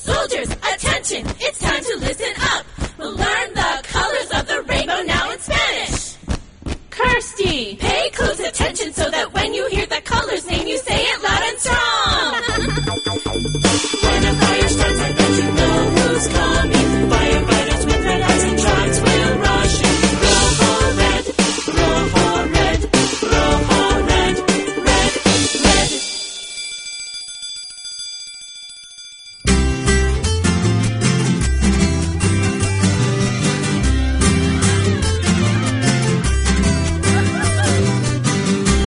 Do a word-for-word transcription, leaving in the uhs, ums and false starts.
Soldiers, attention, it's time to listen up. We'll learn the colors of the rainbow now in Spanish. Kirsty, pay close attention so